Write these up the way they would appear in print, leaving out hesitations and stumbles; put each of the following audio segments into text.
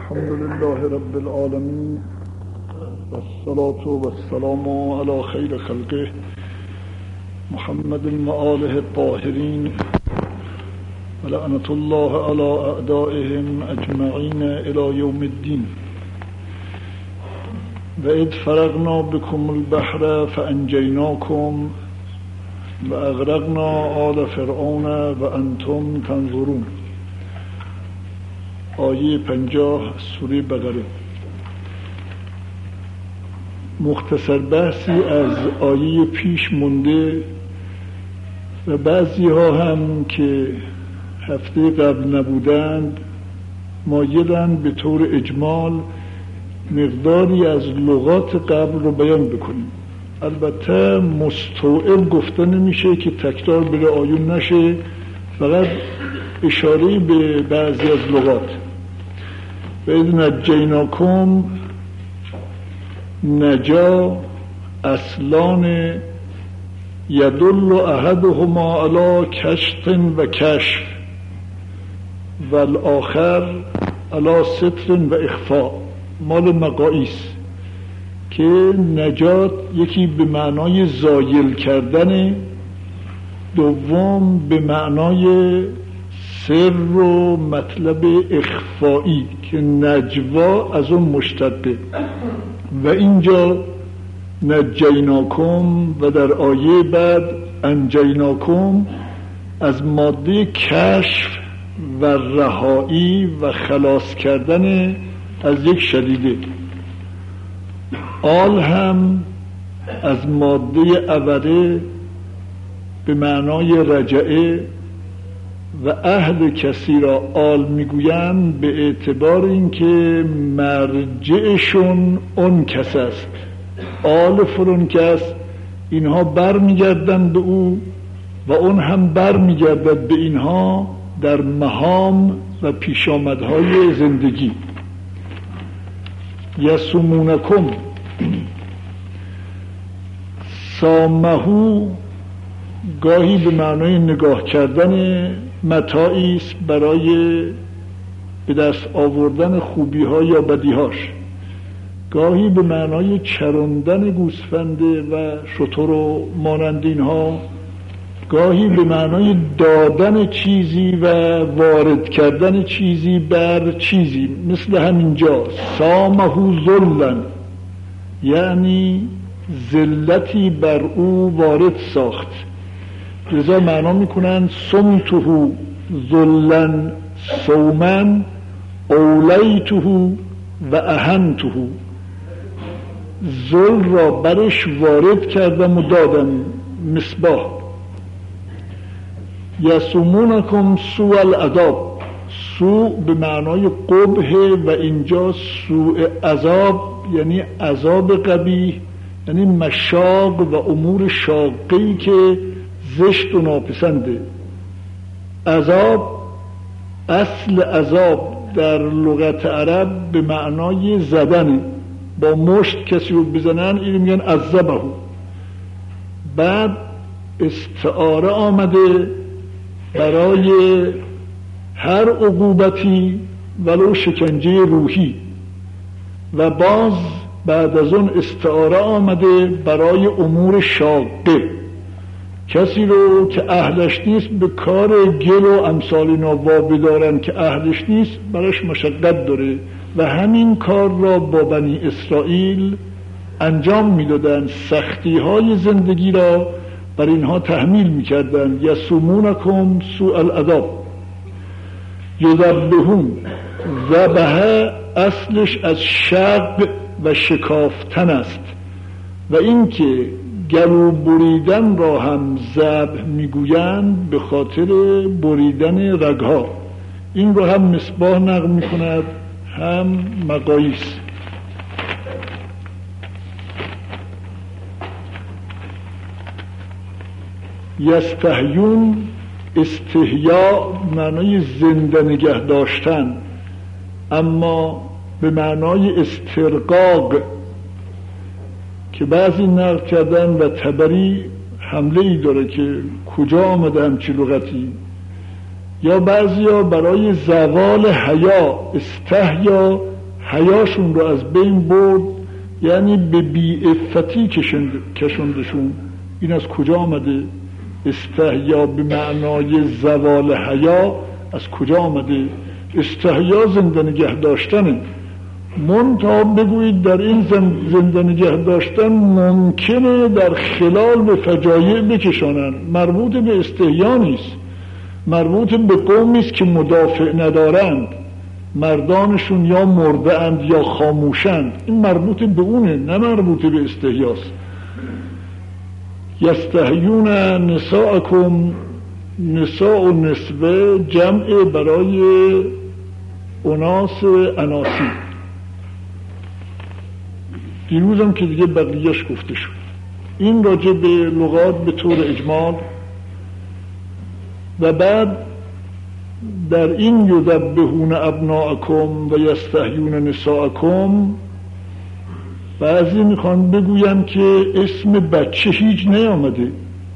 الحمد لله رب العالمين والصلاة والسلام على خير خلقه محمد وآله الطاهرين ولعنة الله على أعدائهم أجمعين إلى يوم الدين. وإذ فرغنا بكم البحر فأنجيناكم وأغرقنا آل فرعون وأنتم تنظرون. آیه 50 سوره بقره. مختصر بحثی از آیه پیش مونده و بعضی ها هم که هفته قبل نبودند مایلند به طور اجمال مقداری از لغات قبل رو بیان بکنیم. البته مستوعب گفته نمیشه که تکرار بره آیون نشه، فقط اشاره به بعضی از لغات. و اذ نجیناکم، نجا اصلان یدل احدهما علی کشف و کشف و الاخر علی ستر و اخفاء، مال مقاییس که نجات یکی به معنای زایل کردن، دوم به معنای سر و مطلب اخفایی که نجوا از اون مشتقه. و اینجا نجیناکم و در آیه بعد انجیناکم از ماده کشف و رهایی و خلاص کردن از یک شدیده. آل هم از ماده اوله به معنای رجعه و اهل کسی را آل میگویند به اعتبار اینکه مرجعشون اون کس است. آل فلان کس، اینها بر میگردند به او و اون هم بر میگردد به اینها در مهام و پیشامدهای زندگی. یسومونکم، سامهو گاهی به معنای نگاه کردن متاعی است برای به دست آوردن خوبی ها یا بدی هاش، گاهی به معنای چراندن گوسفنده و شتر و مانند اینها، گاهی به معنای دادن چیزی و وارد کردن چیزی بر چیزی، مثل همینجا سامهو ذلن، یعنی ذلتی بر او وارد ساخت. لذا معنا میکنن سمتهو ذلن صومن اولیتهو و اهنتهو، ذل را برش وارد کردم و دادم. مصباح. یسومونکم سوء العذاب، سوء به معنای قبح و اینجا سوء عذاب یعنی عذاب قبیح، یعنی مشاق و امور شاقی که زشت و ناپسنده. عذاب، اصل عذاب در لغت عرب به معنای زدن، با مشت کسی رو بزنن اینو میگن عذبه. بعد استعاره آمده برای هر عقوبتی ولو شکنجه روحی، و باز بعد از اون استعاره آمده برای امور شاقه، کسی رو که اهلش نیست به کار گل و امثال اینا وابدارن که اهلش نیست، براش مشقت داره و همین کار را با بنی اسرائیل انجام میدادن، سختی های زندگی را بر اینها تحمیل میکردن. یسومونکم سوء العذاب. یذبحون، ذبح اصلش از شق و شکافتن است و اینکه گلو بریدن را هم ذبح میگویند به خاطر بریدن رگها. این رو هم مصباح نقل میکند هم مقاییس. یستحیون، استحیا معنای زنده نگه داشتن، اما به معنای استرقاق که بعضی نقل کردن و طبری حمله ای داره که کجا آمده همچی لغتی، یا بعضیا برای زوال حیا، استحیا حیاشون رو از بین برد، یعنی به بی‌عفتی کشوندشون. این از کجا آمده؟ استحیا به معنای زوال حیا از کجا آمده؟ استحیا زنده نگه داشتنه. منتها بگویید در این زنده نگه داشتن ممکنه در خلال به فجایع بکشانند. مربوط به استحیا نیست، مربوط به قومی است که مدافع ندارند، مردانشون یا مرده اند یا خاموشند. این مربوط به اونه، نه مربوط به استحیاست. یستحیون نساءکم، نساء و نسوه جمع برای اناس اناسی. دیروزم که دیگه بقیهش گفته شد. این راجع به لغات به طور اجمال. و بعد در این یذبحون ابناءکم و یستحیون نساءکم بعضی میخوان بگویم که اسم بچه هیچ نیامده،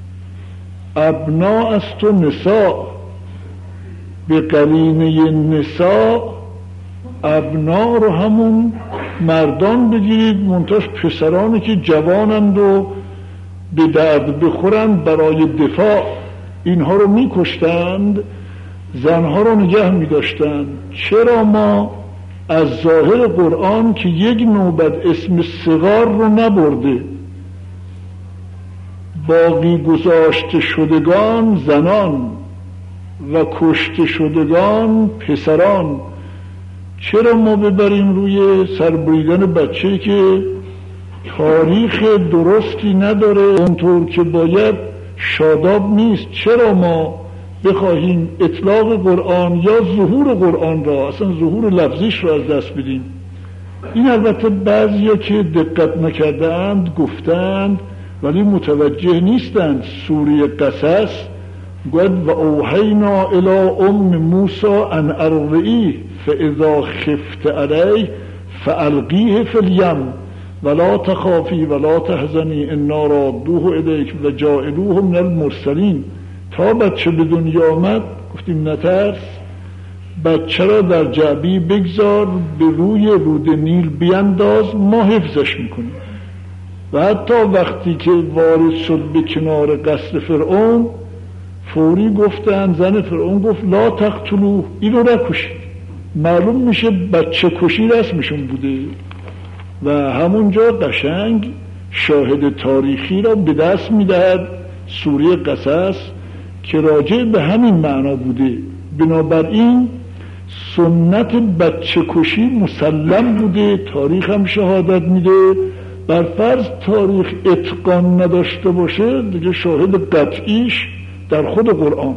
ابنا است و نساء، به قرینه نساء ابنا رو همون مردان بگیرید، منتاش پسرانی که جوانند و به درد بخورند برای دفاع اینها رو میکشتند، زنها رو نگه میداشتند. چرا ما از ظاهر قرآن که یک نوبت اسم صغار رو نبرده، باقی گذاشته شدگان زنان و کشته شدگان پسران، چرا ما ببریم روی سربریدن بچه‌ای که تاریخ درستی نداره، اونطور که باید شاداب نیست؟ چرا ما بخواهیم اطلاق قرآن یا ظهور قرآن را، اصلا ظهور لفظیش را از دست بدیم؟ این البته بعضیا که دقت نکردند گفتند ولی متوجه نیستند. سوره قصص گوید و اوحینا الی ام موسی ان ارضعیه فاذا خفت علیه فالقیه فی الیم ولا تخافی ولا تحزنی انا رادوه الیک و جاعلوه من المرسلین. تا بچه به دنیا آمد گفتیم نترس، بچه را در جعبی بگذار، به روی رود نیل بینداز، ما حفظش میکنیم. و حتی وقتی که وارد شد به کنار قصر فرعون فوری گفتن، زن فرعون گفت لا تقتلوه، این رو نکشید. معلوم میشه بچه کشی رسمشون بوده و همونجا قشنگ شاهد تاریخی را به دست میدهد سوره قصص که راجع به همین معنا بوده. بنابراین سنت بچه کشی مسلم بوده، تاریخ هم شهادت میده. بر فرض تاریخ اتقان نداشته باشه دیگه شاهد قطعیش در خود قرآن.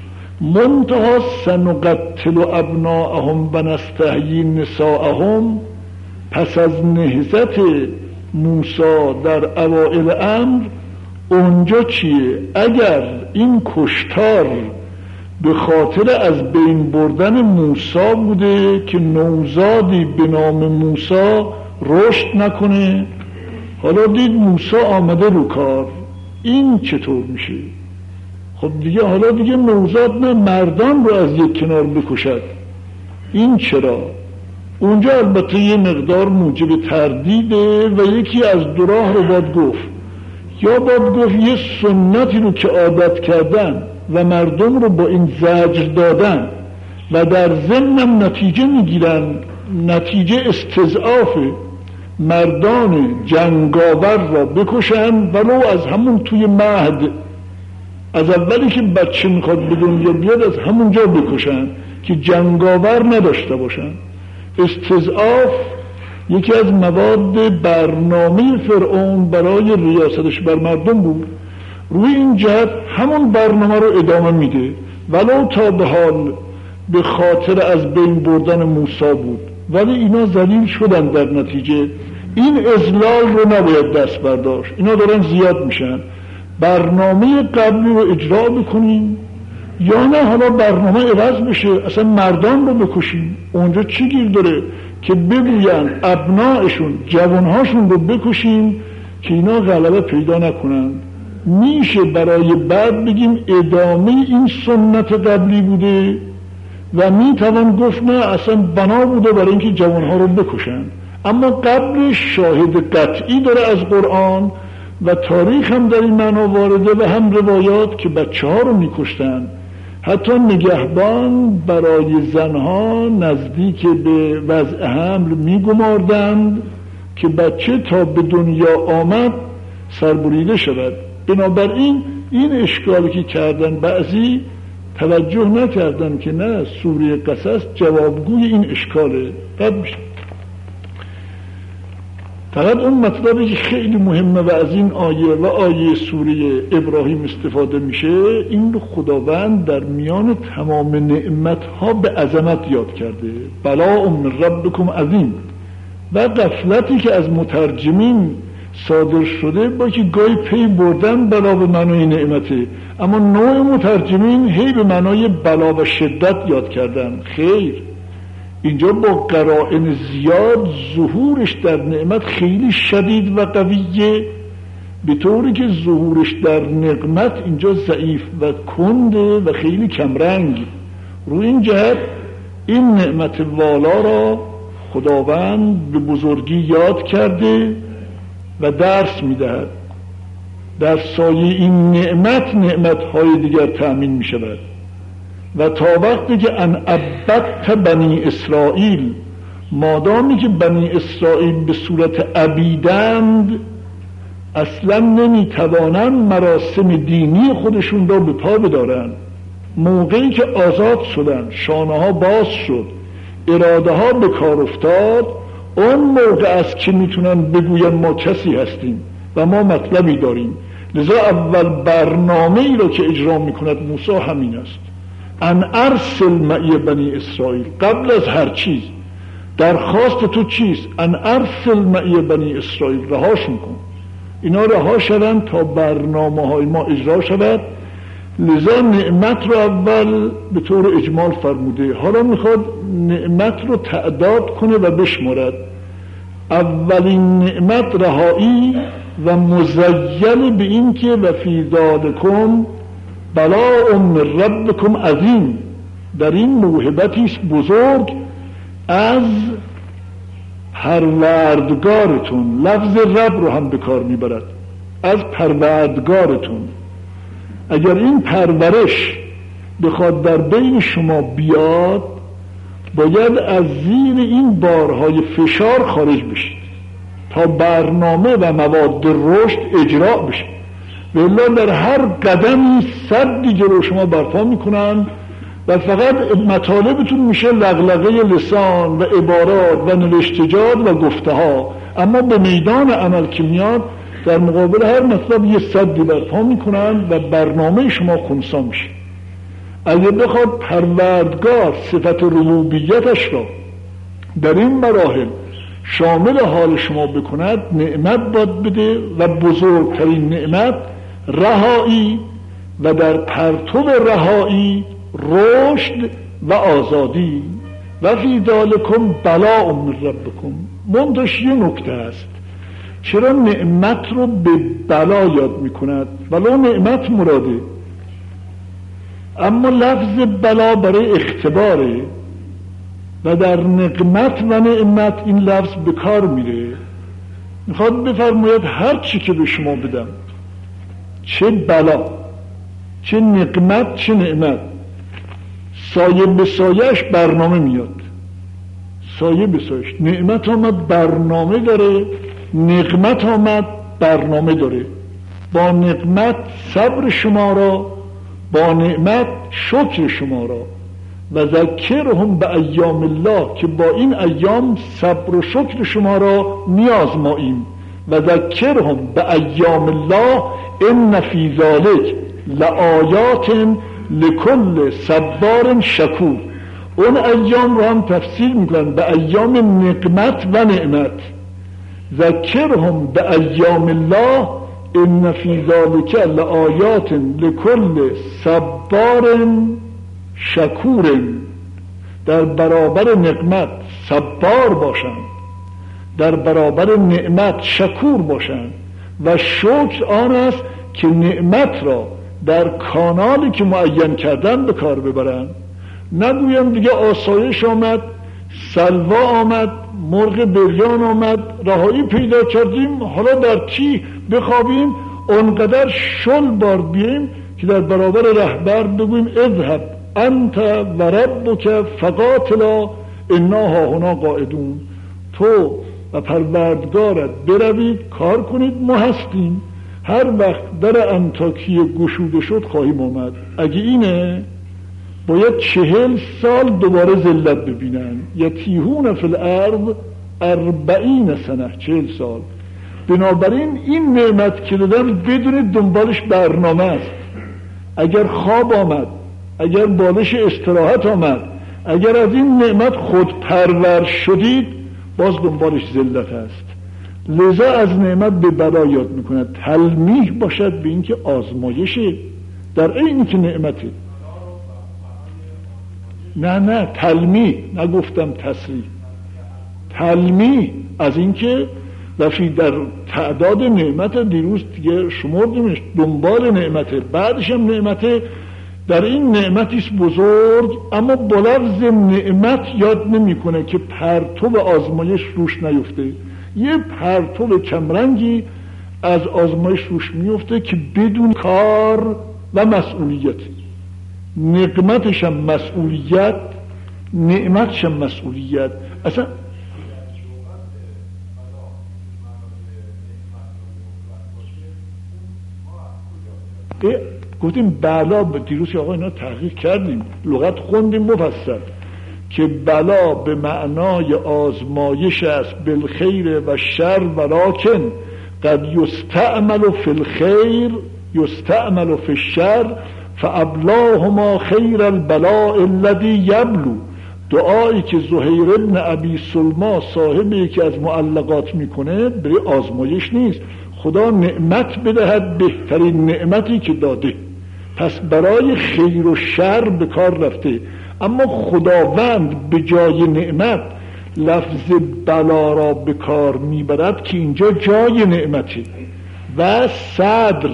منتها سنقتل ابناءهم و نستحیی نساءهم، پس از نهضت موسی در اوائل امر اونجا چیه؟ اگر این کشتار به خاطر از بین بردن موسی بوده که نوزادی به نام موسی رشد نکنه، حالا دید موسی آمده رو کار، این چطور میشه؟ خب دیگه حالا دیگه نوزاد نه، مردان رو از یک کنار بکشد. این چرا؟ اونجا البته یه مقدار موجب تردیده و یکی از دو راه رو باید گفت. یا باید گفت یه سنتی رو که عادت کردن و مردم رو با این زجر دادن و در ضمنم نتیجه میگیرن، نتیجه استضعاف مردان جنگاور را بکشن، ولو از همون توی مهد، از اولی که بچه میخواد به دنیا بیاد از همونجا بکشن که جنگاور نداشته باشن. استضعاف یکی از مواد برنامه فرعون برای ریاستش بر مردم بود. روی این جهت همون برنامه رو ادامه میده، ولو تا به حال به خاطر از بین بردن موسی بود، ولی اینا ذلیل شدن در نتیجه. این اذلال رو نباید دست برداشت، اینا دارن زیاد میشن. برنامه قبلی رو اجرا بکنیم یا نه حالا برنامه عوض بشه، اصلا مردان رو بکشیم. اونجا چی گیر داره که بگوین ابناشون، جوانهاشون رو بکشیم که اینا غلبه پیدا نکنن؟ میشه برای بعد بگیم ادامه این سنت قبلی بوده و می توان گفت نه اصلا بنا بوده برای اینکه جوانها رو بکشن. اما قبلش شاهد قطعی داره از قرآن و تاریخ هم در این معنا وارده و هم روایات که بچه ها رو میکشتن. حتی نگهبان برای زنها نزدیک به وضع حمل میگماردند که بچه تا به دنیا آمد سربریده شود. بنابراین این اشکالی که کردن بعضی توجه نکردن که نه، سوره قصص جوابگوی این اشکاله. رد میشه. فقط اون مطلبی که خیلی مهمه و از این آیه و آیه سوره ابراهیم استفاده میشه، این خداوند در میان تمام نعمتها به عظمت یاد کرده. بلا من ربکم عظیم. و غفلتی که از مترجمین صادر شده با که گاهی پی بردن بلا به معنای نعمته، اما نوع مترجمین هی به معنای بلا و شدت یاد کردن. خیر، اینجا با قرائن زیاد ظهورش در نعمت خیلی شدید و قویه، به طوری که ظهورش در نقمت اینجا ضعیف و کنده و خیلی کمرنگ. روی این جهت این نعمت والا را خداوند به بزرگی یاد کرده و درس میدهد. در سایه این نعمت‌های دیگر تأمین می شود. و تا وقتی که ان عبدت بنی اسرائیل، مادامی که بنی اسرائیل به صورت عبیدند اصلا نمیتوانند مراسم دینی خودشون را به پا بدارند. موقعی که آزاد شدن، شانه ها باز شد، اراده ها به کار افتاد، اون موقع است که میتونن بگوین ما کسی هستیم و ما مطلبی داریم. لذا اول برنامه ای را که اجرا میکند موسی همین است: ان ارسل معی بنی اسرائیل. قبل از هر چیز درخواست تو چیست؟ ان ارسل معی بنی اسرائیل، رهاشون کن، اینا رها شدن تا برنامه های ما اجرا شود. لذا نعمت رو اول به طور اجمال فرموده، حالا میخواد نعمت رو تعداد کنه و بشمارد. اولین نعمت رهایی و مزین به این که و فی ذالکم بلاء من ربکم عظیم، در این موهبتیست بزرگ از پروردگارتون. لفظ رب رو هم به کار میبرد، از پروردگارتون. اگر این پرورش بخواد در بین شما بیاد، باید از زیر این بارهای فشار خارج بشید تا برنامه و مواد رشد اجرا بشه. والله در هر قدمی سدی جلو شما برپا میکنن و فقط مطالبتون میشه لغلغه لسان و عبارات و نوشتجات و گفته ها، اما به میدان عمل که میاد در مقابل هر مطلب یه سدی برپا میکنن و برنامه شما خنثی میشه. اگه بخواد پروردگار صفت ربوبیتش را در این مراحل شامل حال شما بکند، نعمت باید بده و بزرگترین نعمت رهایی و در پرتو رهایی رشد و آزادی. و فی ذالکم بلاء من ربکم. منتش یه نکته است، چرا نعمت رو به بلا یاد میکند؟ ولو نعمت مراده، اما لفظ بلا برای اختباره و در نقمت و نعمت این لفظ به کار میره. میخواد بفرماید هر چی که به شما بدم، چه بلا، چه نقمت، چه نعمت، سایه به سایهش برنامه میاد. سایه به سایهش، نعمت آمد برنامه داره، نقمت آمد برنامه داره. با نقمت صبر شما را، با نعمت شکر شما را. و ذکرهم به ایام الله، که با این ایام صبر و شکر شما را میازماییم. و ذکرهم به ایام الله ان فی ذلک لآیات لکل صبار شکور. اون ایام رو هم تفسیر میکنن به ایام نقمت و نعمت. ذکرهم به ایام الله ان فی ذلک لآیات لکل صبار شکور. در برابر نقمت صبار باشند، در برابر نعمت شکور باشند. و شکر آن است که نعمت را در کانالی که معین کردن به کار ببرند. نگویم دیگه آسایش آمد، سلوا آمد، مرغ بریان آمد، رهایی پیدا کردیم، حالا در چی بخوابیم؟ اونقدر شل بار بیاییم که در برابر رهبر بگویم اذهب انت و ربک فقاتلا انا هاهنا قاعدون، تو و پروردگارت بروید کار کنید، ما هستیم. هر وقت در انطاکیه گشوده شد خواهیم آمد. اگه اینه باید 40 سال دوباره ذلت ببینن. یتیهون فی الارض 40 سنه، 40 سال. بنابراین این نعمت که دادم بدونید دنبالش برنامه است. اگر خواب آمد، اگر بالش استراحت آمد، اگر از این نعمت خود پرور شدید، باز دنبالش ذلت است. لذا از نعمت به بلا یاد میکنه، تلمیح باشد به اینکه آزمایشه در عینی که نعمته. نه تلمیح، نگفتم تصریح، تلمیح از اینکه وفی در تعداد نعمت دیروز دیگه شمردیمش، دنبال نعمته، بعدش هم نعمته. در این نعمتیست بزرگ، اما با لفظ نعمت یاد نمیکنه که پرتو آزمایش روش نیفته. یه پرتو کمرنگی از آزمایش روش میفته که بدون کار و مسئولیت. نقمتش هم مسئولیت، نعمتش هم مسئولیت. اصلا گفتیم بلا، دیروز که آقا اینا تحقیق کردیم، لغت خوندیم مفصل، که بلا به معنای آزمایش است، بالخیر و شر ولکن قد یستعمل فی الخیر یستعمل فی الشر فابلاهما خیر البلاء الذی یبلو. دعایی که زهیر ابن ابی سلمى صاحب یکی از معلقات میکنه برای آزمایش نیست، خدا نعمت بدهد بهترین نعمتی که داده، پس برای خیر و شر به کار رفته. اما خداوند به جای نعمت لفظ بلا را به کار میبرد که اینجا جای نعمته. و صدر،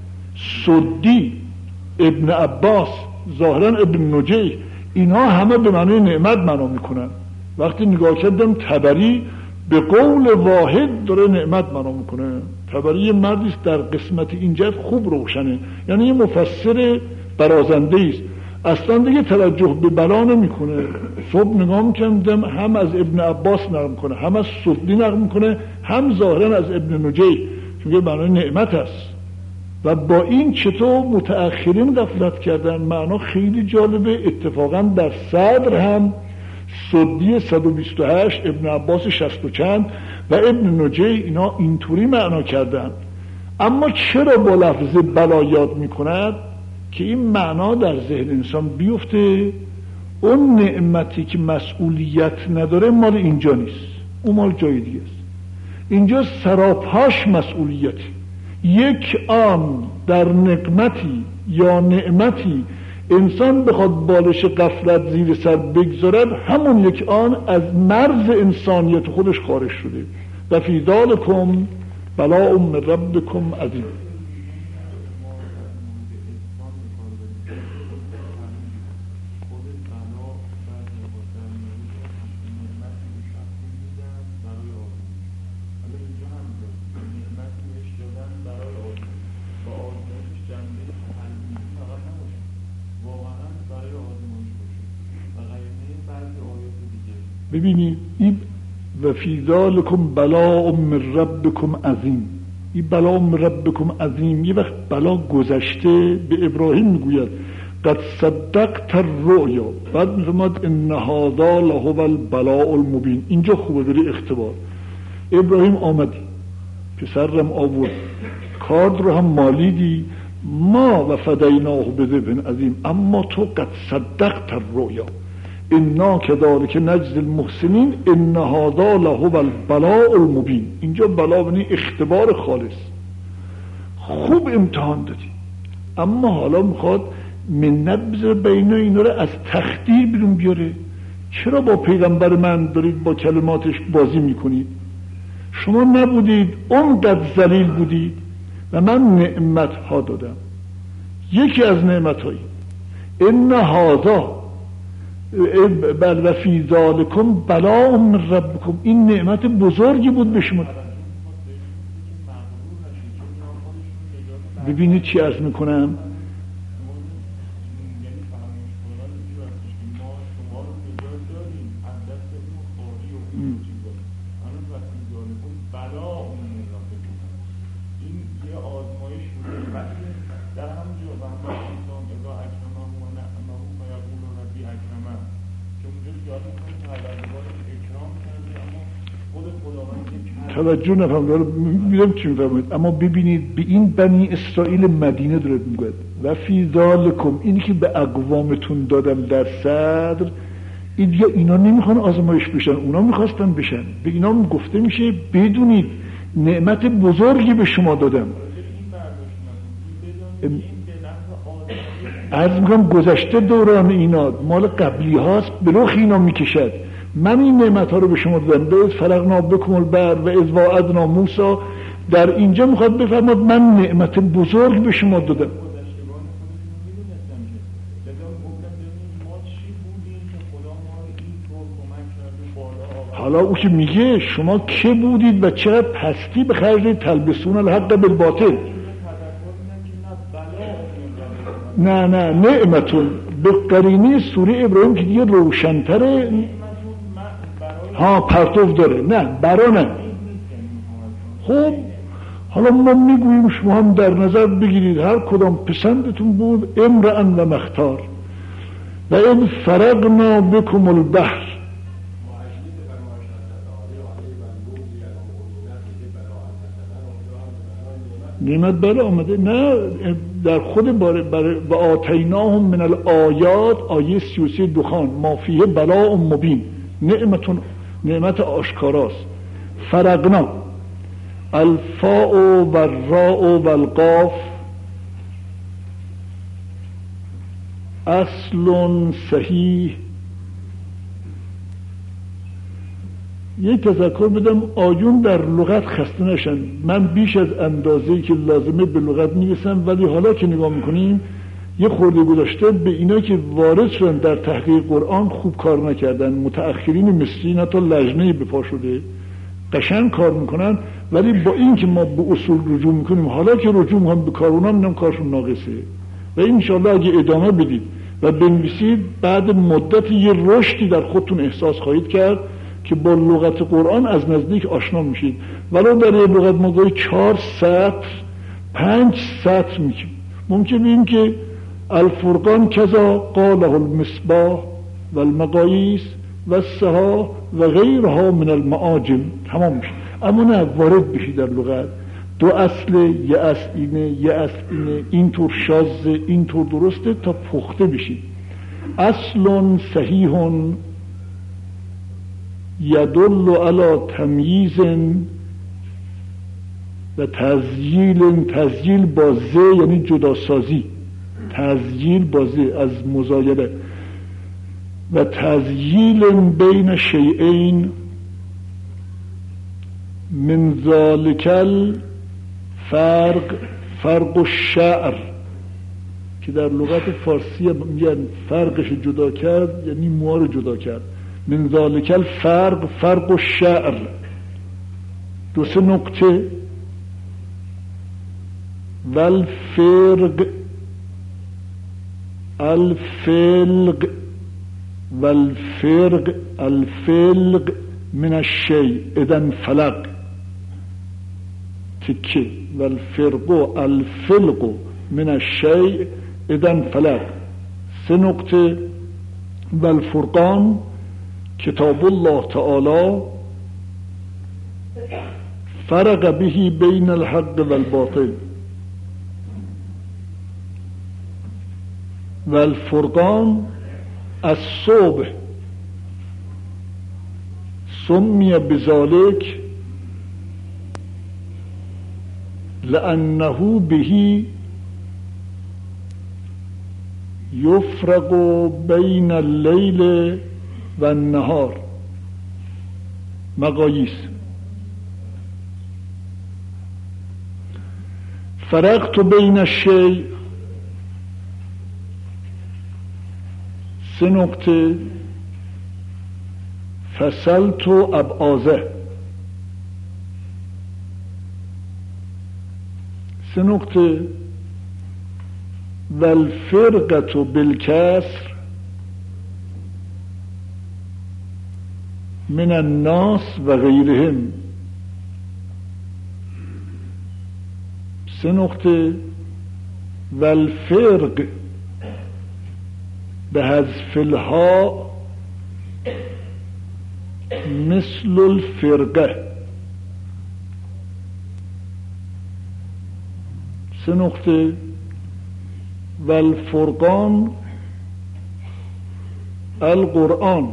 سدی، ابن عباس، ظاهرا ابن نجیح، اینا همه به معنی نعمت معنا میکنن. وقتی نگاه کردم تبری به قول واحد داره نعمت معنا میکنه. تبری مردیست در قسمت اینجا خوب روشنه، یعنی یه مفسر برازنده است، اصلا دیگه توجه به بلا نمیکنه. صبح نگاه میکردم هم از ابن عباس نقل میکنه، هم از سدی نقل میکنه، هم ظاهرا از ابن نجیح، چون معنی نعمت است. و با این چطور متأخرین غفلت کردن. معنا خیلی جالبه. اتفاقا در صدر هم سدی 128، ابن عباس 60 و چند و ابن نجیح اینا اینطوری معنا کردن. اما چرا با لفظ بلا یاد میکند؟ که این معنا در ذهن انسان بیفته اون نعمتی که مسئولیت نداره مال اینجا نیست، اون مال جای دیگه است. اینجا سراپاش مسئولیتی. یک آن در نقمتی یا نعمتی انسان بخواد بالش غفلت زیر سر بگذارد، همون یک آن از مرز انسانیت خودش خارج شده. و فی ذالکم بلاء من ربکم عظیم. ببینید این و فی ذالکم بلاء من ربکم عظیم، این بلاء من ربکم عظیم. یه وقت بلا گذشته به ابراهیم میگوید قد صدقت الرؤیا، بعد میفرماد ان هذا لهو البلاء المبین. اینجا خوبه بری اختبار. ابراهیم آمدی، پسرم آورد، کارد رو هم مالیدی، ما و فدیناه بذبح عظیم، اما تو قد صدقت الرؤیا انا كذلك نجزی المحسنین ان هذا لهو البلاء المبین. اینجا بلا یعنی اختبار خالص. خوب امتحان دادی، اما حالا میخواد منت بذاره بین اینا رو از تخدیر بیرون بیاره. چرا با پیغمبر من دارید با کلماتش بازی میکنید؟ شما نبودید، اونقدر ذلیل بودید و من نعمت ها دادم. یکی از نعمت هایی ان هذا بل و فی ذالکم بلاء من ربکم، این نعمت بزرگی بود به شما. ببینید چی عرض میکنم، توجه نفهم داره میدونم چی میفهمید، اما ببینید به این بنی اسرائیل مدینه داره میگوید و فی ذالکم، اینی که به اقوامتون دادم در صدر، این یا اینا نمیخوان آزمایش بشن، اونا میخواستن بشن. به اینا گفته میشه بدونید نعمت بزرگی به شما دادم. عرض میکنم گذشته دوران اینا مال قبلی هاست، به رخ اینا میکشد. من این نعمت ها رو به شما دادم. به فرقنا بکم البر و اذ واعدنا موسی، در اینجا میخواد بفرماد من نعمت بزرگ به شما دادم. حالا او که میگه شما که بودید و چقدر پستی به خرج تلبسون الحق بالباطل. نه نعمتون به قرینه سوره ابراهیم که دیگه روشن‌تره، ها پرتو داره، نه برا نه. خب حالا ما میگوییم شما هم در نظر بگیرید هر کدام پسندتون بود، امرأ و مختار و اذ فرقنا بكم البحر. نعمت بله آمده، نه در خود برای و آتیناهم من الآیات، آیه 33 دخان، ما فیه بلاء مبین، نعمت آشکاراست. فرقنا الفاء و الراء و القاف اصل صحیح. یک تذکر بدم آیون در لغت خسته نشن، من بیش از اندازه‌ای که لازمه به لغت میرسم، ولی حالا که نگاه میکنیم یه خورده گذاشته به اینا که وارد شدن در تحقیق قرآن خوب کار نکردن. متأخرین مصری نه تا لجنه به پا شده قشنگ کار میکنن، ولی با این که ما به اصول رجوع میکنیم، حالا که رجوع میکنم به کار اونا میدونم کارشون ناقصه. و انشاءالله اگه ادامه بدید و بنویسید بعد مدت یه رشدی در خودتون احساس خواهید کرد که با لغت قرآن از نزدیک آشنا میشید. ولو در یه لغت ما گاهی 4 سطر 5 سطر میگیم، ممکن بگیم که الفرقان کذا قاله المصباح و المقاییس و السها و غیرها من المعاجم، تمام میشه. اما نه وارد بشید در لغت، دو اصل، یه اصل اینه یه اصل اینه، اینطور شاذه اینطور درسته، تا پخته بشید. اصل صحیح یدل علی تمییز و تزییل با ز یعنی جداسازی، تزییل با ز از مزایله، و تزییل بین شیئین من ذالک فرق الشعر، که در لغت فارسی میگن فرقش جدا کرد یعنی موها رو جدا کرد. من ذالک فرق الشعر، 2 نقطه، والفرق الفلق من الشیء اذن فلق تکه، الفلق من الشیء اذن فلق، 3 نقطه. والفرقان کتاب الله تعالی فرق به بین الحق والباطل، والفرقان الصبح سمی بذلك لأنه به یفرق بین اللیل و النهار. مقاییس. فرقت بین الشیء، 3 نقطه، فصلت ابعاضه. 3 نقطه و الفرقة بالکسر من الناس و غیرهم. 3 نقطه و الفرق به حذف الها مثل الفرقه. 3 نقطه و الفرقان القرآن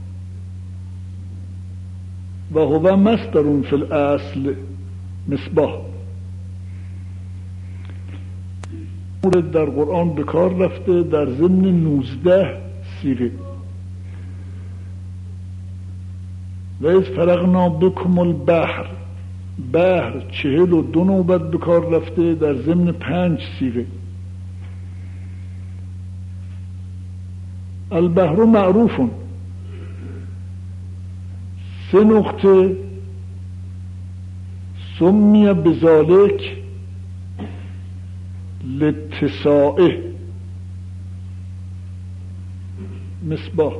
و هو مصدر فی الاصل مصباح. مورد در قرآن به کار رفته در ضمن 19 صیغه. و اذ فرقنا بکم البحر، بحر 42 نوبت به کار رفته در ضمن 5 صیغه. البحر معروف. 3 نقطه سمی بذالک لاتساعه مصباح.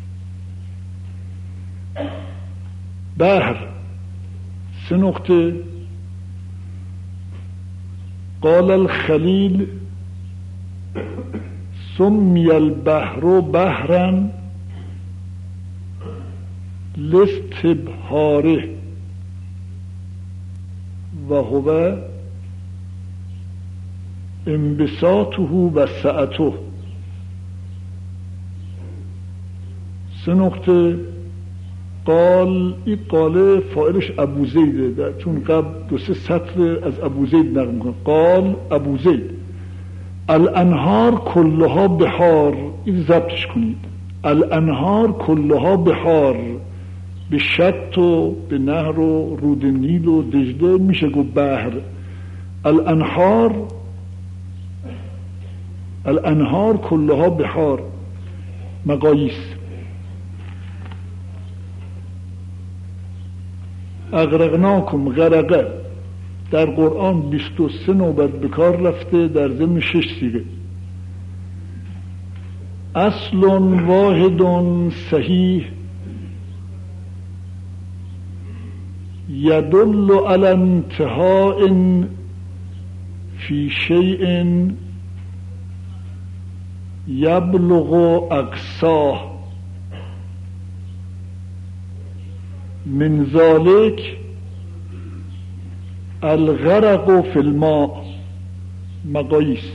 بحر 3 نقطه قال الخلیل سمی البحر بحرا لاستبحاره و هو انبساطه و سعته. 3 نقطه قال، این قاله فاعلش ابو زیده، چون قبل 2-3 سطر از ابو زید نقل میکنه. قال ابو زید الانهار کلها بحار. این ضبطش کنید. الانهار کلها بحار، به شط و به نهر و رود نیل و دجله میشه گفت بحر. الانهار کلها بحار. مقاییس اغرقناکم غرقه در قرآن 23 نوبت به کار رفته در ضمن 6 صیغه. اصل واحد صحیح یدل علی انتهاء فی شیء یبلغ اقصاه من ذلك الغرق فی الماء. مقاییس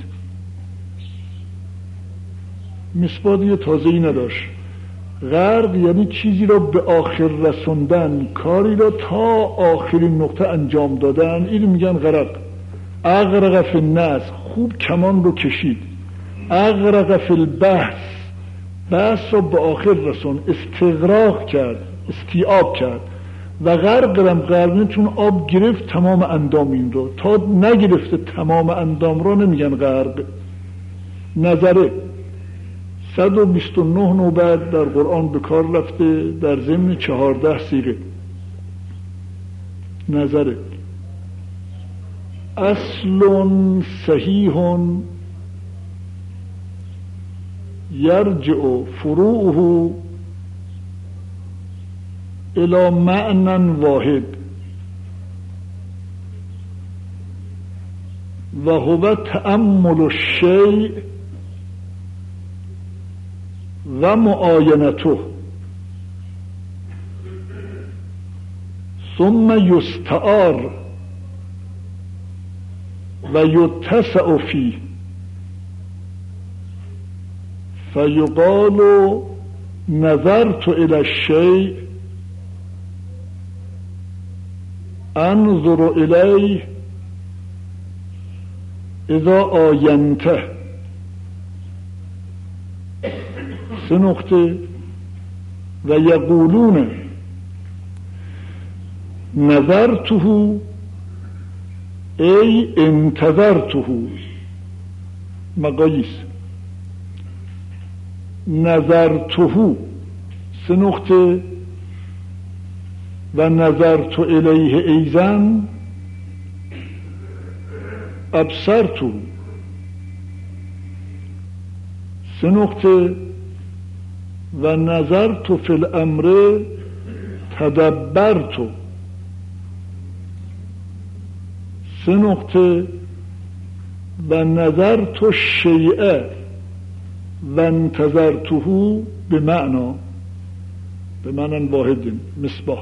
مثبات یه تازه‌ای نداشت. غرق یعنی چیزی را به آخر رسوندن، کاری را تا آخرین نقطه انجام دادن، اینو میگن غرق. اغرق فی النص، خوب کمان رو کشید. اغرق فی البحث، بحث را به آخر رسون، استغراق کرد، استیعاب کرد. و غرق چون آب گرفت تمام اندام این رو، تا نگرفته تمام اندام رو نمیگن غرق. نظره 129 نوبت در قرآن به کار رفته در ضمن 14 صیغه. نظره اصل صحیح یرجع فروعه الى معنی واحد و هو تأمل الشیء و معاینته ثم یستعار و یتسع فیه فیقال نظرت الى الشیء انظر الیه اذا آینته. 3 نقطه و یقولون نظرته ای انتظرته. مقاییس نظرته 3 نقطه و نظرت الیه ایزن ابصرت. 3 نقطه. و نظرت فی الامر تدبرت. 3 نقطه. و نظرت الشیء و انتظرته به معنی واحد مصباح.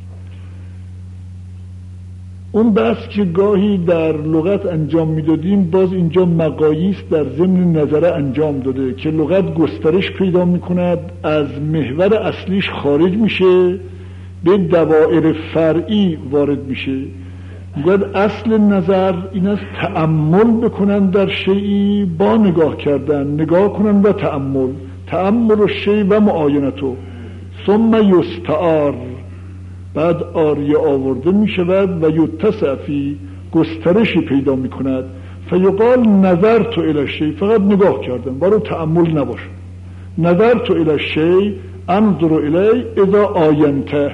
اون بحث که گاهی در لغت انجام میدادیم باز اینجا مقاییس در ضمن نظره انجام داده که لغت گسترش پیدا میکند، از محور اصلیش خارج میشه، به دوائر فرعی وارد میشه. میگوید اصل نظر این است تأمل بکنن در شیئی با نگاه کردن، نگاه کنن و تأمل الشیء و معاینتو، ثم یستعار، بعد آریه آورده می شود و یتسع فی، گسترشی پیدا می کند. فیقال نظرت الی الشیء، فقط نگاه کردن، برای تأمل نباشه. نظرت الی الشیء انظر الی اذا آینته.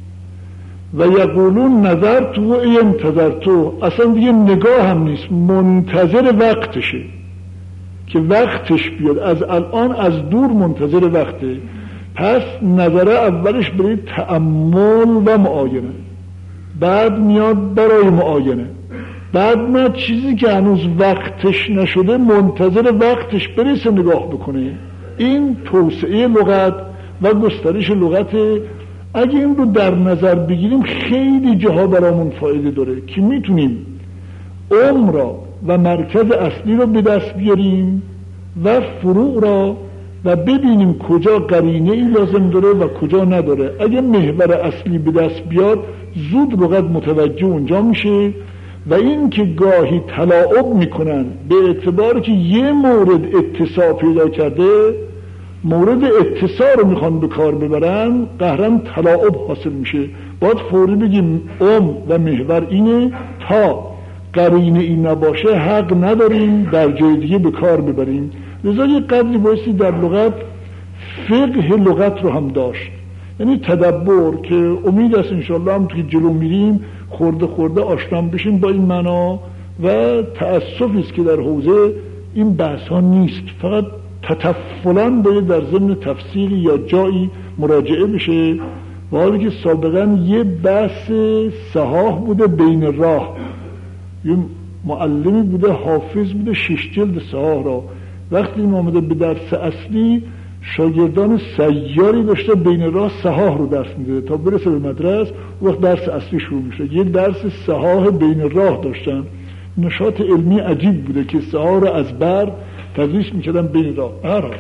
و یقولون نظرت و انتظرتو، اصلا دیگه نگاه هم نیست، منتظر وقتشه که وقتش بیاد، از الان از دور منتظر وقته. پس نظره اولش برای تأمل و معاینه، بعد میاد برای معاینه، بعد میاد چیزی که هنوز وقتش نشده منتظر وقتش برسه نگاه بکنه. این توسعه لغت و گسترش لغت. اگه این رو در نظر بگیریم خیلی جاها برامون فایده داره که میتونیم عمر را و مرکز اصلی رو به دست بیاریم و فروع را و ببینیم کجا قرینه ای لازم داره و کجا نداره. اگه محور اصلی به دست بیاد زود لغت متوجه اونجا میشه. و این که گاهی تلاعب میکنن به اعتبار که یه مورد اتساع پیدا کرده، مورد اتساع رو میخوان به کار ببرن، قهرن تلاعب حاصل میشه. باید فوری بگیم و محور اینه، تا قرینه ای نباشه حق نداریم در جای دیگه به کار ببریم. لذا یه قدری بایستی در لغت فقه لغت رو هم داشت، یعنی تدبر، که امید است انشاءالله هم توی جلو میریم خورده خورده آشنا بشیم با این معنا. و تأسفی است که در حوزه این بحث ها نیست، فقط تطفلاً باید در ضمن تفسیری یا جایی مراجعه بشه. و حالی که سابقاً یه بحث صحاح بوده بین راه، یه معلمی بوده حافظ بوده 6 جلد صحاح را، وقتی این آمده به درس اصلی شاگردان سیاری داشته بین راه صحاح رو درس میده تا برسه به مدرسه، وقت درس اصلی شروع میشه. یه درس صحاح بین راه داشتن، نشاط علمی عجیب بوده که صحاح رو از بر تدریس میکردن بین راه.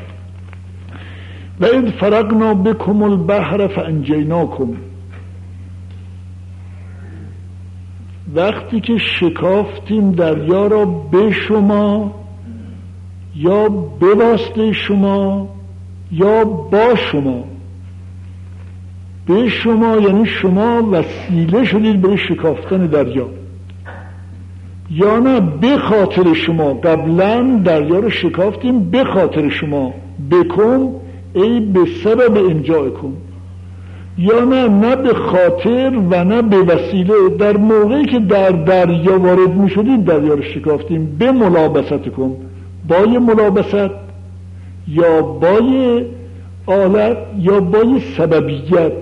و اذ فرقنا بكم البحر فانجیناکم، وقتی که شکافتیم دریا را به شما، یا به واسطه شما یا با شما. به شما یعنی شما وسیله شدید برای شکافتن دریا، یا نه به خاطر شما قبلا دریا رو شکافتیم به خاطر شما، بکن ای به سبب انجایکم، یا نه به خاطر و نه به وسیله. در موقعی که در دریا وارد می شدید دریا رو شکافتیم به ملابستکم، با یه ملابست یا با یه آلت یا با یه سببیت.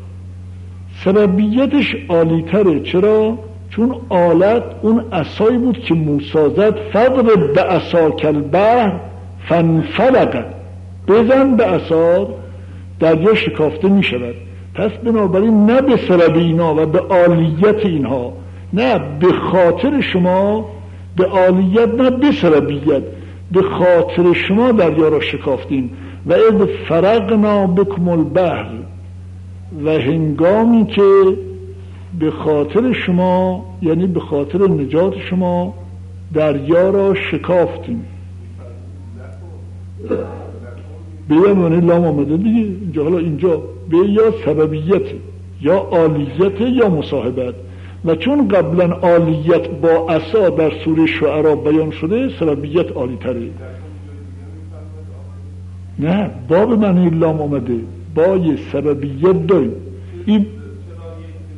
سببیتش عالی تره. چرا؟ چون آلت اون عصایی بود که موسی زد، فضرب بعصاک البحر فانفلق، بزن به عصا دریا شکافته می شود. پس بنابراین نه به سبب اینا و به عالیت اینها، نه به خاطر شما، به عالیت نه به سببیت، به خاطر شما دریا را شکافتیم. و اذ فرقنا بکم البحر، و هنگامی که به خاطر شما یعنی به خاطر نجات شما دریا را شکافتیم. به یعنی لام آمده دیگه اینجا. حالا اینجا به یا سببیت یا عالیت یا مصاحبت، و چون قبلا عالیت با عصا در سوره شعراء بیان شده، سببیت عالی تره. نه با به معنی لام آمده، با یه سببیت داریم. این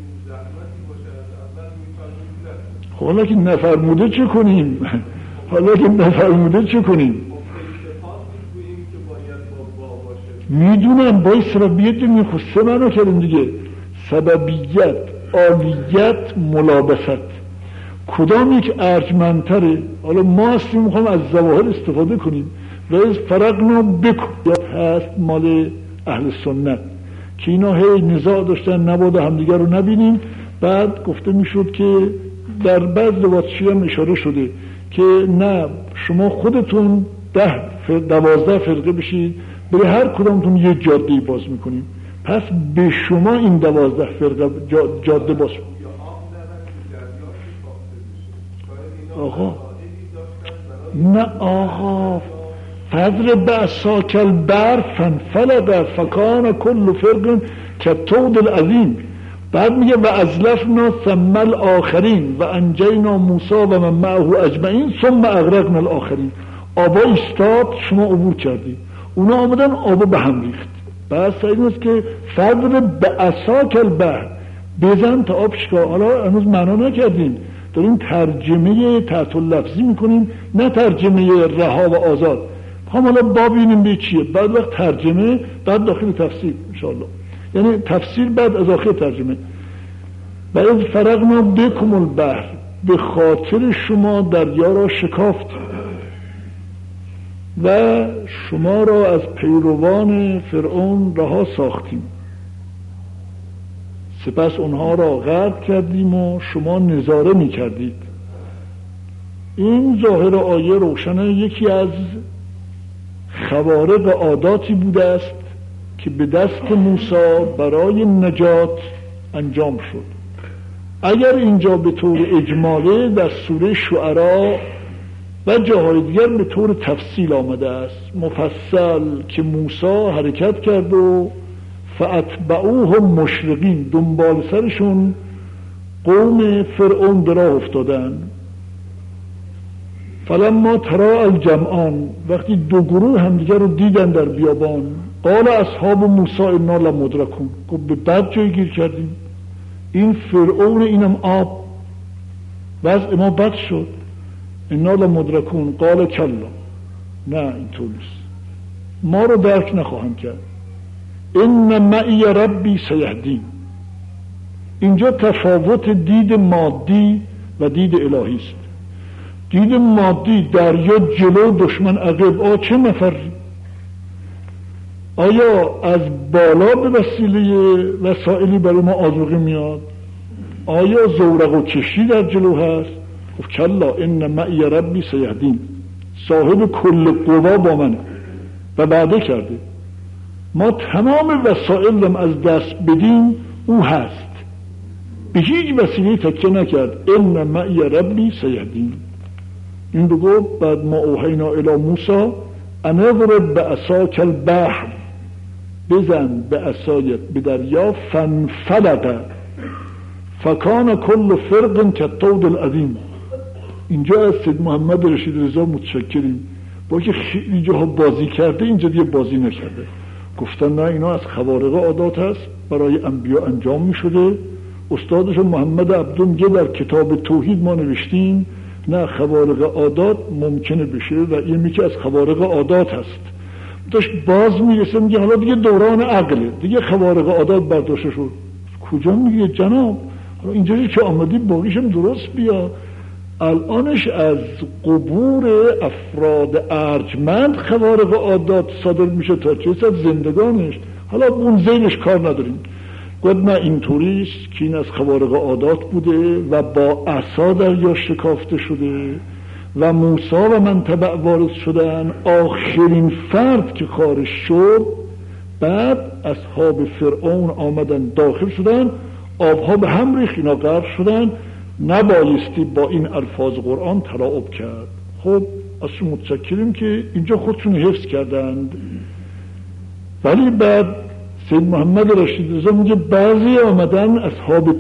حالا که نفرموده چه کنیم؟ حالا که نفرموده چه کنیم؟ میدونم باید سببیت دونیم، خود سه معنا کردیم دیگه، سببیت، عالیت، ملابست. کدام یک ارجمندتره؟ حالا ما هستیم میخوام از ظواهر استفاده کنیم. و فرقنا بکن هست مال اهل سنت که اینا هی نزاع داشتن نباید همدیگر رو نبینیم. بعد گفته میشد که در بعض روایات هم اشاره شده که نه، شما خودتون 12 فرقه بشید، برای هر کدامتون یه جاده باز میکنیم، پس به شما این 12 فرقه جاده باز. آقا نه آقا، فضر بعصاک البر فانفلق فکان کل فرق کالطود العظیم. بعد میگه و ازلفنا ثم الاخرین و انجینا موسی و من معه اجمعین ثم اغرقنا الاخرین. آبا ایستاد، شما عبور کردی، اونا آمدن آبا به هم ریخت. بس این است که فضر بعصاک البر، بزن تا آب شکار. حالا هنوز معنا نکردیم، داریم ترجمه تحت لفظی میکنیم، نه ترجمه رها و آزاد. حالا بابینیم به چیه، بعد وقت ترجمه، بعد داخل تفسیر انشاءالله، یعنی تفسیر بعد از آخر ترجمه. و از فرقنا بکم البحر، به خاطر شما دریا را شکافتیم و شما را از پیروان فرعون رها ساختیم، سپس اونها را غرق کردیم و شما نظاره می کردید. این ظاهر آیه روشنه یکی از خوارق عاداتی بوده است که به دست موسی برای نجات انجام شد. اگر اینجا به طور اجمالی در سوره شعراء و جاهای دیگر به طور تفصیل آمده است مفصل که موسی حرکت کرد و فاتبعوهم مشرقین، دنبال سرشون قوم فرعون به راه افتادن. فلما تراءى الجمعان، وقتی دو گروه همدیگر رو دیدن در بیابان، قال اصحاب موسی انا لمدرکون، گفت به بد جای گیر کردیم، این فرعون اینم آب، وضع ما بد شد. انا لمدرکون قال کلا، نه اینطور نیست، ما رو درک نخواهم کرد. ان معی ربی سیهدین. اینجا تفاوت دید مادی و دید الهی است. دید مادی دریا جلو، دشمن عقب، چه نفر؟ آیا از بالا به وسیله وسائلی برای ما آذوقه میاد؟ آیا زورق و کشتی در جلو هست؟ خب کلا ان معی ربی سیهدین، صاحب کل قوا با منه و وعده کرده ما تمام وسائلم از دست بدیم او هست، به هیچ وسیله تکیه نکرد. ان معی ربی سیهدین. این رو گفت بعد ما اوحینا الی موسی ان اضرب بعصاک البحر، بزن به عصایت به دریا، فانفلق فکان کل فرق کالطود العظیم. اینجا از سید محمد رشید رضا متشکریم، با که خیلی جاها بازی کرده اینجا دیگه بازی نکرده. گفتن نه اینا از خوارق عادات هست، برای انبیا انجام می شده. استادش محمد عبدو میگه در کتاب توحید ما نوشتیم نه خوارق عادات ممکنه بشه و این میگه از خوارق عادات هست. داشت باز میرسه میگه حالا دیگه دوران عقله، دیگه خوارق عادات برداشته شد. کجا میگه جناب؟ حالا اینجوری که آمدی باقیشم درست بیا. الانش از قبور افراد ارجمند خوارق عادات صادر میشه تا چه از زندگانش. حالا اون زینش کار نداریم. گفت نه اینطوریست که این از خوارق عادات بوده و با عصا دریا شکافته شده و موسی و من تبع وارد شدن. آخرین فرد که خارج شد بعد اصحاب فرعون آمدن داخل شدن، آبها به هم ریخت، اینا غرق شدن. نبایستی با این الفاظ قرآن تلاعب کرد. خب اصلا متشکریم که اینجا خودشون حفظ کردند. ولی بعد سید محمد رشید رضا میگه بعضی آمدن اصحاب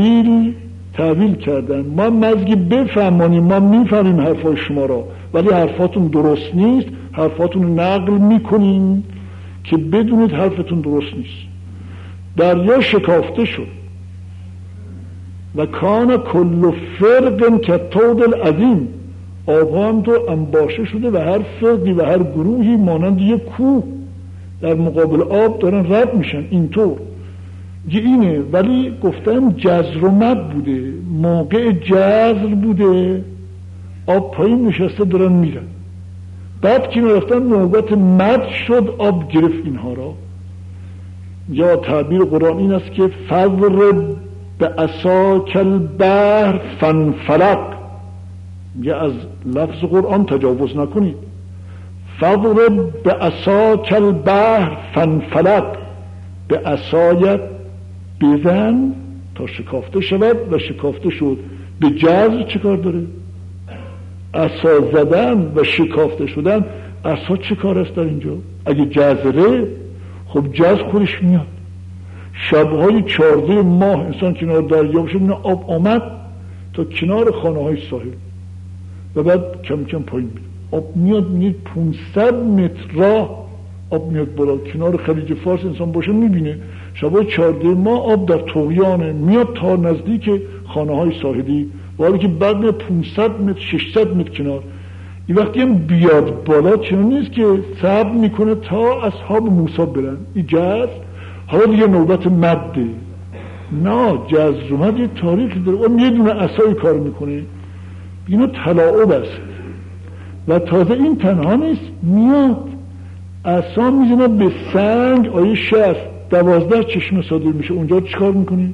تعویل کردن. ما مزگی بفهمانیم، ما میفهمیم حرفای شما را ولی حرفاتون درست نیست، حرفاتون نقل میکنیم که بدونید حرفتون درست نیست. دریا شکافته شد، و کان کل فرق کالطود العظیم. آبها هم تو انباشه شده و هر فرقی و هر گروهی مانند یک کوه در مقابل آب دارن رد میشن. اینطور اینه. ولی گفتم جزر و مد بوده، موقع جزر بوده آب پایین نشسته دارن میرن، بعد که رفتن نوبت مد شد آب گرفت اینها را. یا تعبیر قرآن این است که فضرب بعصاک البحر فانفلق، میگه از لفظ قرآن تجاوز نکنید. فضرب بعصاک البحر فانفلق، به عصایت بزن تا شکافته شود و شکافته شد. به جزر چه کار داره؟ عصا زدن و شکافته شدن. عصا چه کار است در اینجا؟ اگه جزره خب جزر خودش میاد. شبهای 14 ماه انسان کنار دریا باشه میونه آب آمد تا کنار خانه های ساحل و بعد کم کم پایین میاد. آب میاد میاد 500 متر راه آب میاد بالا. کنار خلیج فارس انسان باشه میبینه شبهای 14 ماه آب در طغیانه میاد تا نزدیک خانه های ساحلی، ولی که بعد میاد 500 متر 600 متر کنار. این وقتی هم بیاد بالا چون نیست که صبر میکنه تا اصحاب موسی برن. این جزر حالا دیگه نوبت مده. نه، جزر اومد یه تاریخی داره، اون یه دونه عصای کار میکنه. اینا تلاعب است. و تازه این تنها نیست، میاد عصا میزنه به سنگ. آیه 60 12 چشمه صادر میشه. اونجا چیکار میکنی؟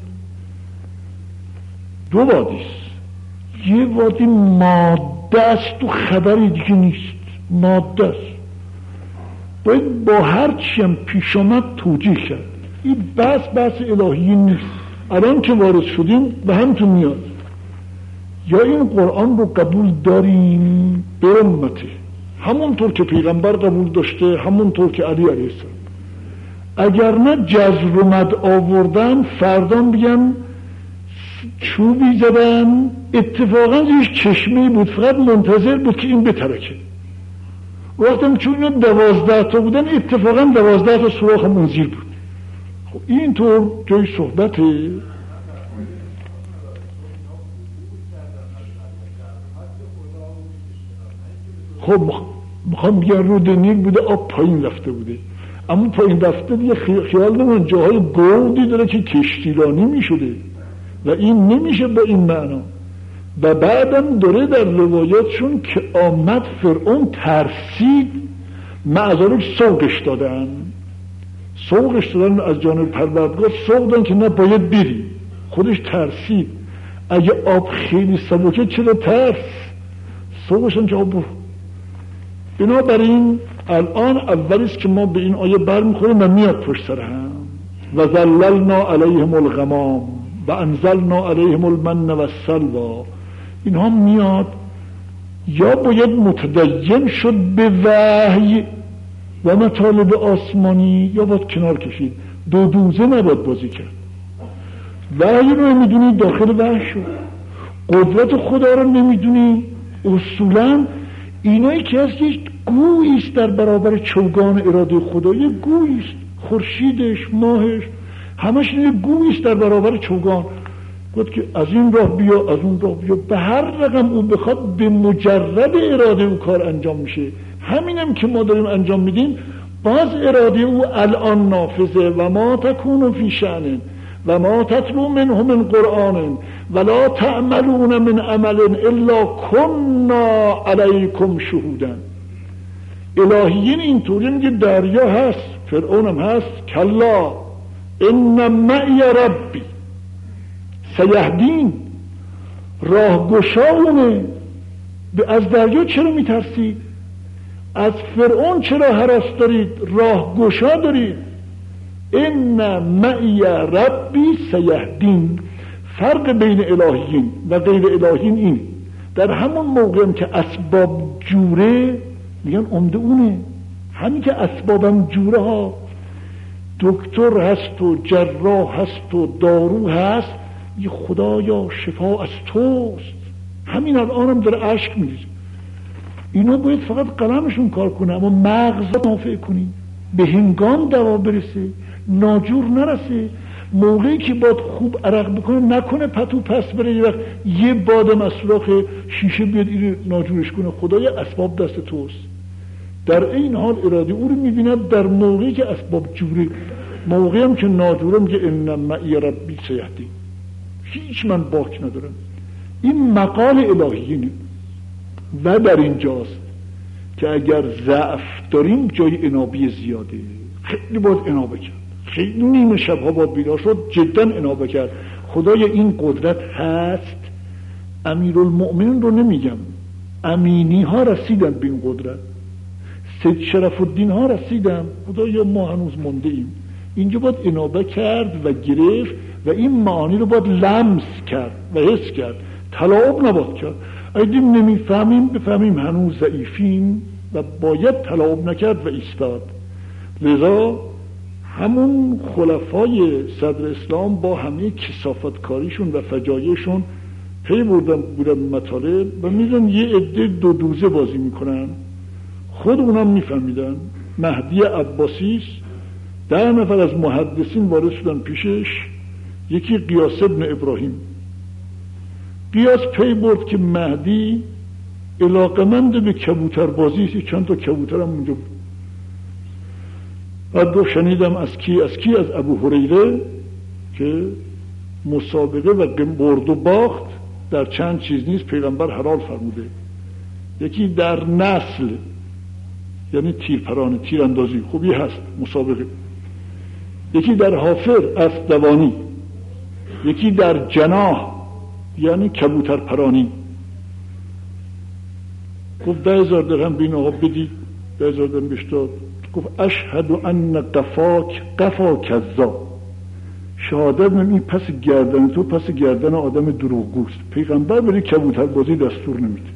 2 وادیست. یه وادی ماده است و خبری دیگه نیست، ماده است. باید با هر چیم پیش آمد توجیه کرد. این بحث الهی نیست. الان که وارد شدیم به همتون میاد. یا این قرآن رو قبول داریم به امته، همونطور که پیغمبر قبول داشته، همونطور که علی علیه السلام. اگر نه جزر و مد آوردن فردا بگن چوبی زدن، اتفاقا یک چشمه بود فقط منتظر بود که این بترکه. وقتی چون اینا 12 تا بودن اتفاقا 12 تا سوراخ هم زیر بود. خب این طور جای صحبته. خب میخوام بگم رود نیل بوده آب پایین رفته بوده، اما پایین رفته دیگه خیال نمون جاهای گودی داره که کشتیرانی میشده و این نمیشه با این معنا. و بعدم داره در روایاتشون که آمد فرعون ترسید، معذارک سوقش دادن از جانب پروردگار، سوق دادن که نه باید بری. خودش ترسید. اگه آب خیلی سبکه چرا ترس؟ سوقشن که آب برو. بنابراین الان اولیست که ما به این آیه برمیخوریم و میاد پشت سر هم. و ظللنا علیهم الغمام و انزلنا علیهم المن و السلوا. اینها میاد یا باید متدین شد به وحی و مطالب آسمانی یا باید کنار کشید. 2 دوزه نباید بازی کرد. وحی رو نمیدونی داخل وحی شد، قدرت خدا رو نمیدونی. اصولا اینایی که هست یک گوییست در برابر چوگان اراده خدا. یک گوییست، خورشیدش، ماهش، همش یک گوییست در برابر چوگان. گفت که از این راه بیا، از اون راه بیا، به هر رقم او بخواد به مجرد اراده او کار انجام میشه. همینم که ما داریم انجام میدیم، باز اراده او الان نافذه. و ما تکون فی شأن و ما تتلو منه من قرآن ولا تعملون من عمل الا كنا علیکم شهودا. الهیین اینطوری میگه دریا هست، فرعونم هست، کلا ان معی ربی سیهدین. راهگشاونه. از دریا چرا میترسید؟ از فرعون چرا هراس دارید؟ راهگشا دارید. ان معی ربی سیهدین. فرق بین الهیین و غیر الهیین این، در همون موقعی که اسباب جوره میگن عمده اونه. همین که اسبابم جوره ها، دکتر هست و جراح هست و دارو هست، یه خدایا شفا از توست. همین الانم داره اشک میریزه. اینا باید فقط قلمشون کار کنه، اما مغز نافع کنی، به هنگام دوا برسه، ناجور نرسه. موقعی که باد خوب عرق بکنه نکنه پتو پس بره، یه وقت یه بادم از سوراخ شیشه بیاد این ناجورش کنه. خدای اسباب دست توست. در این حال اراده او رو میبیند در موقعی که اسباب جوره، موقعی هم که ناجوره میگه ان معی ربی سیهدین، هیچ من باک ندارم. این مقال الهیینه و در اینجاست که اگر ضعف داریم جای انابه زیاده، خیلی باید انابه کرد، خیلی نیمه شبها باید بیدار شد، جدا انابه کرد. خدای این قدرت هست. امیرالمؤمنین رو نمیگم، امینی ها رسیدن به این قدرت، سید شرف الدین ها رسیدن. خدایا ما هنوز مونده ایم. اینجا باید انابه کرد و گرفت و این معانی رو باید لمس کرد و حس کرد، تلاعب نباید کرد. اگه نمیفهمیم بفهمیم هنوز ضعیفیم و باید تلاعب نکرد و ایستاد. لذا همون خلفای صدر اسلام با همه کثافت کاریشون و فجایعشون پی بودن مطالب و میدن یه عده دو دوزه بازی میکنن. خود اونم میفهمیدن. مهدی عباسی 10 نفر از محدثین وارد شدن پیشش، یکی قیاس ابن ابراهیم. قیاس پی برد که مهدی علاقمند به کبوتر بازی است، چند تا کبوتر هم اونجا بود. بعد گفت شنیدم از کی؟ از ابو هریره که مسابقه و برد و باخت در چند چیز نیست پیغمبر حلال فرموده. یکی در نسل، یعنی تیرپرانه، تیراندازی خوبی هست مسابقه. یکی در حافر، اسب دوانی. یکی در جناح، یعنی کبوتر پرانی. گفت 10,000 درهم بین آقا بدید. 10,000 درهم بهش داد. گفت اشهد ان قفا کذاب، شهادت من این پس گردن تو پس گردن آدم دروغگوست. پیغمبر بری کبوتر بازی دستور نمیده.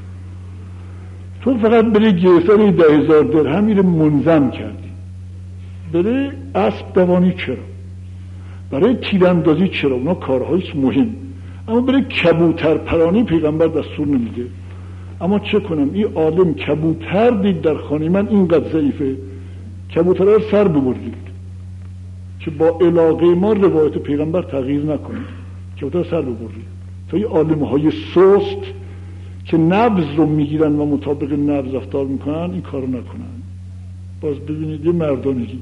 تو فقط بری گرفتن 10,000 درهم میره منظم کردی. بری اسب دوانی چرا؟ برای تیراندازی چرا؟ اونا کارهایش مهم. اما برای کبوتر پرانی پیغمبر دستور نمیده. اما چه کنم؟ این عالم کبوتر دید در خانه من اینقدر ضعیفه، کبوتر رو سر ببردید که با علاقه ما روایت پیغمبر تغییر نکنه. کبوتر سر ببردید تا این عالم های سست که نبض رو میگیرن و مطابق نبض رفتار میکنن این کارو نکنن. باز ببینید یه مردانگی.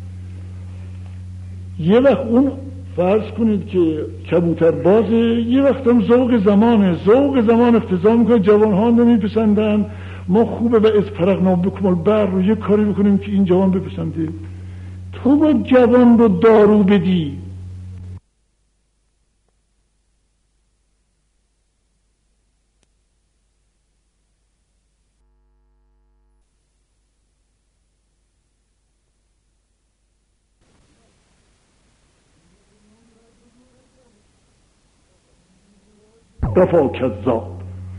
یه وقت اون فرض کنید که کبوتر بازه، یه وقت هم ذوق زمان اقتضا میکنه. جوان ها نمیپسندن، ما خوبه و از فرقنا بکمال بر رو یه کاری بکنیم که این جوان بپسنده. تو با جوان رو دارو بدی. قفا کذاب.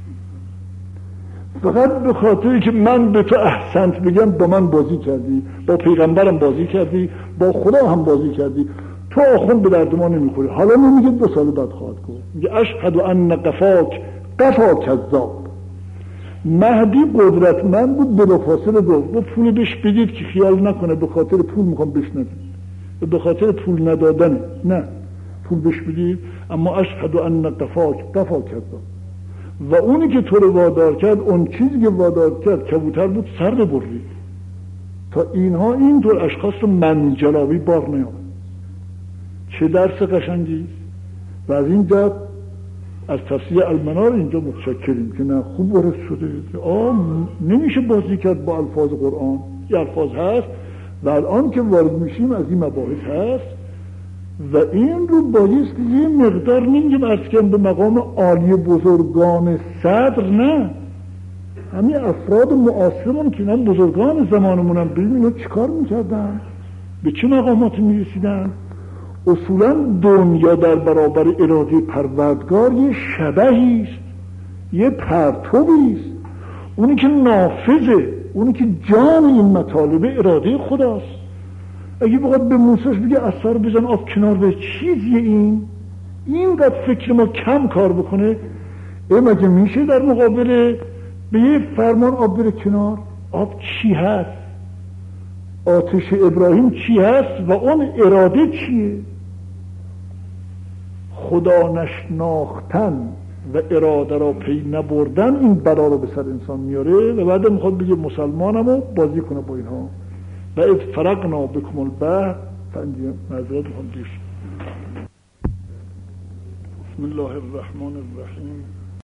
فقط به خاطری که من به تو احسنت بگم با من بازی کردی، با پیغمبرم بازی کردی، با خدا هم بازی کردی. تو آخوند به درد ما نمیخوری. حالا نمیگه 2 سال بعد خواهد گفت. میگه اشهد ان قفا کذاب. مهدی قدرتمند بود، بلافاصله گفت پول بهش بدید که خیال نکنه به خاطر پول میخوام بشنوید، به خاطر پول ندادن نه، پول بهش بدید. اما اشهد ان قفا کذاب. و اونی که تو رو وادار کرد، اون چیزی که وادار کرد کبوتر بود، سر ببرید تا اینها اینطور اشخاص رو منجلابی بار نیامد. چه درس قشنگی. و از این جهت از تفسیر المنار اینجا متشکریم که نه خوب وارد شده. نمیشه بازی کرد با الفاظ قرآن. یه الفاظ هست و الان که وارد میشیم از این مباحث هست و این رو بایست یه مقدار نمیگم ارز کنم به مقام عالی بزرگان صدر، نه، همین افراد معاصرمون که من بزرگان زمانمونم ببینیم اینا چیکار میکردن، به چه مقامات میرسیدن. اصولا دنیا در برابر اراده پروردگار یه شبهیست، یه پرتویست. اونی که نافذه، اونی که جان این مطالب اراده خداست. اگه بخواد به موسیش بگه اثر بزن آب کنار به چیزیه، اینقدر فکر ما کم کار بکنه. مگه میشه در مقابل به یه فرمان آب بره کنار؟ آب چی هست؟ آتش ابراهیم چی هست و اون اراده چیه؟ خدا نشناختن و اراده را پی نبردن این بلا رو به سر انسان میاره و بعد میخواد بگه مسلمانم و بازی کنه با اینها. و اذ فرقنا بکم البحر معذرت میخوام دیش. بسم الله الرحمن الرحیم.